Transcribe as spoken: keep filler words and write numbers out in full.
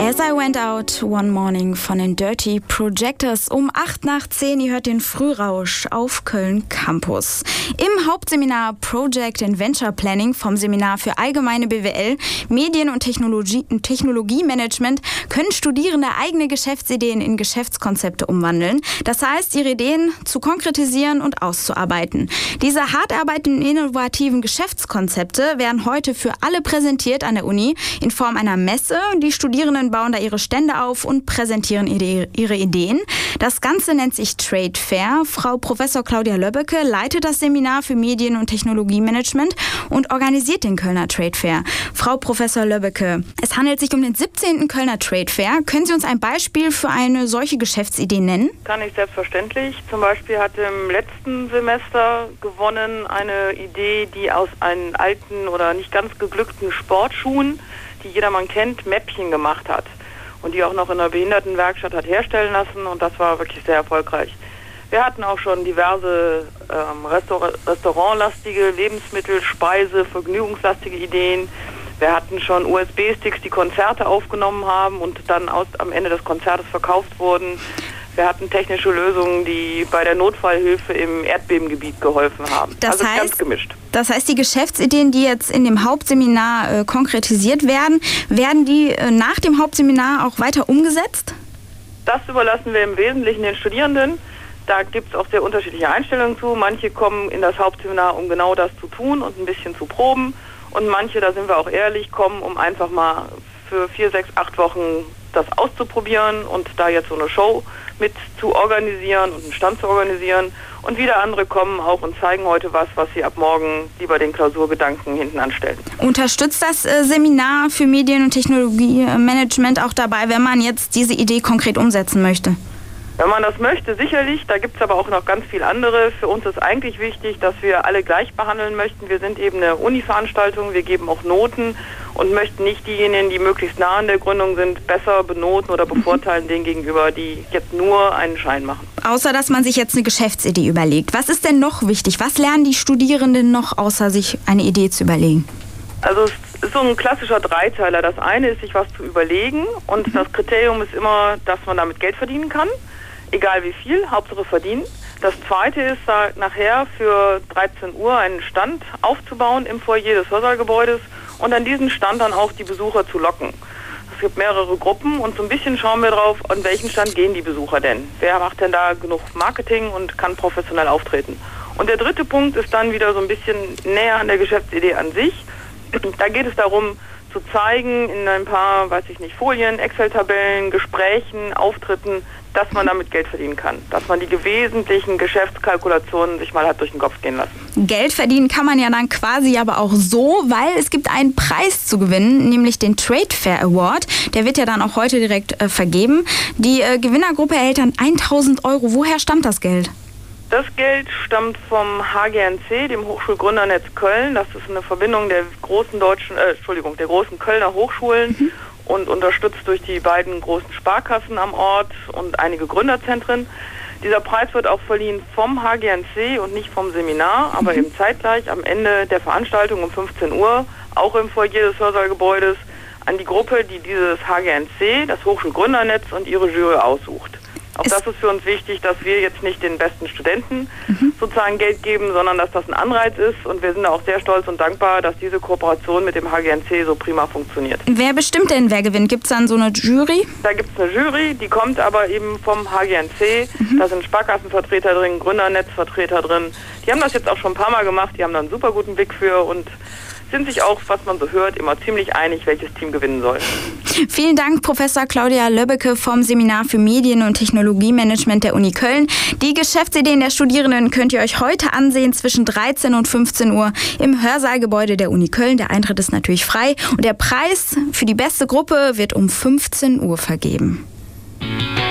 As I Went Out One Morning von den Dirty Projectors um acht nach zehn. Ihr hört den Frührausch auf Köln Campus. Im Hauptseminar Project and Venture Planning vom Seminar für allgemeine B W L, Medien- und Technologie, Technologiemanagement können Studierende eigene Geschäftsideen in Geschäftskonzepte umwandeln. Das heißt, ihre Ideen zu konkretisieren und auszuarbeiten. Diese hart arbeitenden innovativen Geschäftskonzepte werden heute für alle präsentiert an der Uni in Form einer Messe. Die Studierenden bauen da ihre Stände auf und präsentieren ihre Ideen. Das Ganze nennt sich Trade Fair. Frau Professor Claudia Löbbecke leitet das Seminar für Medien- und Technologiemanagement und organisiert den Kölner Trade Fair. Frau Professor Löbbecke, es handelt sich um den siebzehnten Kölner Trade Fair. Können Sie uns ein Beispiel für eine solche Geschäftsidee nennen? Kann ich selbstverständlich. Zum Beispiel hat im letzten Semester gewonnen eine Idee, die aus einen alten oder nicht ganz geglückten Sportschuhen, die jedermann kennt, Mäppchen gemacht hat und die auch noch in einer Behindertenwerkstatt hat herstellen lassen, und das war wirklich sehr erfolgreich. Wir hatten auch schon diverse ähm, Restaur- restaurantlastige Lebensmittel, Speise, vergnügungslastige Ideen. Wir hatten schon U S B-Sticks, die Konzerte aufgenommen haben und dann aus, am Ende des Konzertes verkauft wurden. Wir hatten technische Lösungen, die bei der Notfallhilfe im Erdbebengebiet geholfen haben. Das also heißt, ganz gemischt. Das heißt, die Geschäftsideen, die jetzt in dem Hauptseminar äh, konkretisiert werden, werden die äh, nach dem Hauptseminar auch weiter umgesetzt? Das überlassen wir im Wesentlichen den Studierenden. Da gibt es auch sehr unterschiedliche Einstellungen zu. Manche kommen in das Hauptseminar, um genau das zu tun und ein bisschen zu proben. Und manche, da sind wir auch ehrlich, kommen, um einfach mal für vier, sechs, acht Wochen das auszuprobieren und da jetzt so eine Show mit zu organisieren und einen Stand zu organisieren. Und wieder andere kommen auch und zeigen heute was, was sie ab morgen lieber den Klausurgedanken hinten anstellen. Unterstützt das äh, Seminar für Medien- und Technologiemanagement auch dabei, wenn man jetzt diese Idee konkret umsetzen möchte? Wenn man das möchte, sicherlich. Da gibt es aber auch noch ganz viel andere. Für uns ist eigentlich wichtig, dass wir alle gleich behandeln möchten. Wir sind eben eine Uni-Veranstaltung, wir geben auch Noten und möchten nicht diejenigen, die möglichst nah an der Gründung sind, besser benoten oder bevorteilen denen gegenüber, die jetzt nur einen Schein machen. Außer, dass man sich jetzt eine Geschäftsidee überlegt. Was ist denn noch wichtig? Was lernen die Studierenden noch, außer sich eine Idee zu überlegen? Also es ist so ein klassischer Dreiteiler. Das eine ist, sich was zu überlegen, und das Kriterium ist immer, dass man damit Geld verdienen kann. Egal wie viel, Hauptsache verdienen. Das zweite ist, da nachher für dreizehn Uhr einen Stand aufzubauen im Foyer des Hörsaalgebäudes und an diesen Stand dann auch die Besucher zu locken. Es gibt mehrere Gruppen und so ein bisschen schauen wir drauf, an welchen Stand gehen die Besucher denn. Wer macht denn da genug Marketing und kann professionell auftreten? Und der dritte Punkt ist dann wieder so ein bisschen näher an der Geschäftsidee an sich. Da geht es darum, zu zeigen in ein paar, weiß ich nicht, Folien, Excel-Tabellen, Gesprächen, Auftritten, dass man damit Geld verdienen kann. Dass man die wesentlichen Geschäftskalkulationen sich mal hat durch den Kopf gehen lassen. Geld verdienen kann man ja dann quasi aber auch so, weil es gibt einen Preis zu gewinnen, nämlich den Trade Fair Award. Der wird ja dann auch heute direkt äh, vergeben. Die äh, Gewinnergruppe erhält dann tausend Euro. Woher stammt das Geld? Das Geld stammt vom H G N C, dem Hochschulgründernetz Köln. Das ist eine Verbindung der großen deutschen, äh, Entschuldigung, der großen Kölner Hochschulen mhm. und unterstützt durch die beiden großen Sparkassen am Ort und einige Gründerzentren. Dieser Preis wird auch verliehen vom H G N C und nicht vom Seminar, aber mhm. eben zeitgleich am Ende der Veranstaltung um fünfzehn Uhr, auch im Foyer des Hörsaalgebäudes, an die Gruppe, die dieses H G N C, das Hochschulgründernetz und ihre Jury aussucht. Auch das ist für uns wichtig, dass wir jetzt nicht den besten Studenten mhm. sozusagen Geld geben, sondern dass das ein Anreiz ist. Und wir sind auch sehr stolz und dankbar, dass diese Kooperation mit dem H G N C so prima funktioniert. Wer bestimmt denn, wer gewinnt? Gibt es dann so eine Jury? Da gibt es eine Jury, die kommt aber eben vom H G N C. Mhm. Da sind Sparkassenvertreter drin, Gründernetzvertreter drin. Die haben das jetzt auch schon ein paar Mal gemacht. Die haben da einen super guten Blick für und sind sich auch, was man so hört, immer ziemlich einig, welches Team gewinnen soll. Vielen Dank, Professor Claudia Löbbecke vom Seminar für Medien- und Technologiemanagement der Uni Köln. Die Geschäftsideen der Studierenden könnt ihr euch heute ansehen zwischen dreizehn und fünfzehn Uhr im Hörsaalgebäude der Uni Köln. Der Eintritt ist natürlich frei und der Preis für die beste Gruppe wird um fünfzehn Uhr vergeben.